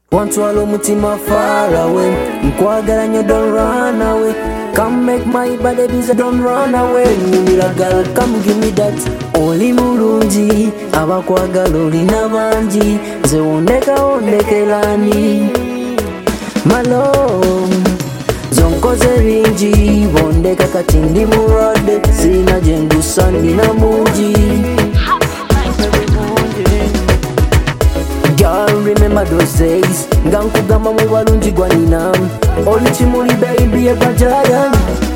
Want to allow mutima far away. Nkwagala nyo, don't run away. Come make my body busy, don't run away. Nyumira girl, come give me that. Oli mulungi, abakwagala olina bangi. Nze wondeka wondekelani. My love, zonkoze bingi. Bondeka kati ndi mulwadde. Sina jengusa ndina mungi. Girl, remember those days. Nga nkugamba mu balungi gwa nina. Oli kimuli baby ekwajaya.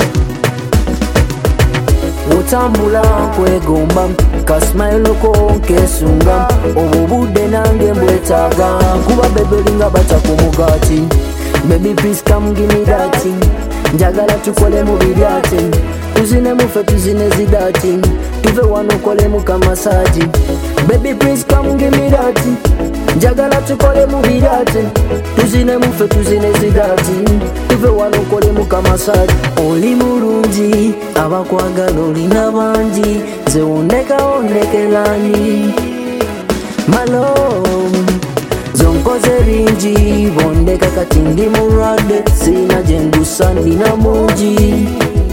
Otambula kwegomba. Kasmile ko nkesunga. Obudde nange mbwetaaga. Kuba bebe olinga bacha ku mugati. Baby please come give me that. Njagala tukole mu biryate. Tuzine mufe tuzine zidati. Tuve wano kole mu kamasaji. Baby please come give me that. Njagala tukole mu biryate. Tuzine mufe tuzine zidati. Tuve wano kole mu kamasaji. Oli mulungi, abakwagala olina bangi. Nze wondeka wondekelani. My love, zonkoze bingi. Bondeka kati ndi mulwadde. Sina jengusa ndina mungi.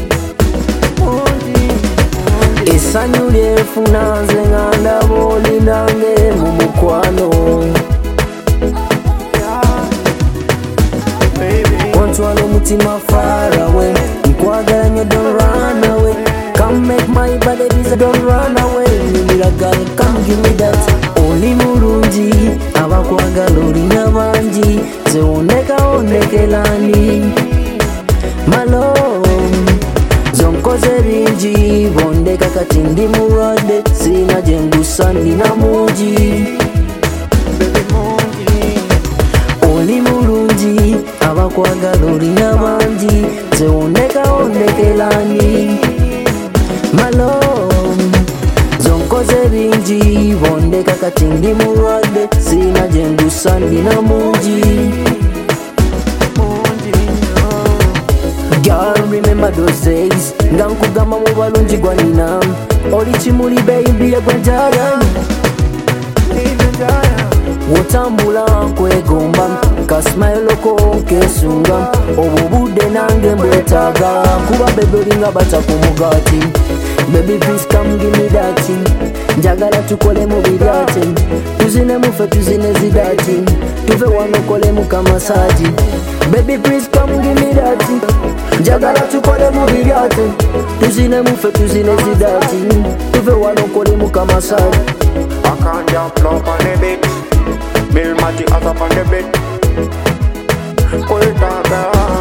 Essanyu lyefuna nze nga ndaba olinange mu mukwano. Ontwala omutima far away. Nkwagala nnyo, don't run away. Come make my body busy, don't run away. Nyumira girl, come give me that. Oli mulungi, abakwagala olina bangi. Nze wondeka wondekelani. My love, zonkoze bingi. Bondeka kati ndi mulwadde. Sina jengusa ndina mungi. Oli mulungi, abakwagala olina bangi. Nze wondeka wondekelani. My love, zonkoze bingi. Bondeka kati ndi mulwadde. Sina jengusa ndina mungi. Girl, remember those days. Nga nkugamba mu balungi gwa nina. Oli kimuli baby egwanjaya. Otambula kwegomba. Kasmile ko nkesunga. Obudde nange mbwetaaga. Kuba bebe olinga bacha ku mugati. Baby please come give me that. Njagala tukole mu biryate. Tuzine mufe tuzine zidati. Tuve wano kole mu kamasaji. Baby please come give me that. Njagala tukole mu biryate. Tuzine mufe tuzine zidati. Tuve wano kole mu kamasaji. I can't jump up on the beat. Bill Matty up on the beat. Pull it down.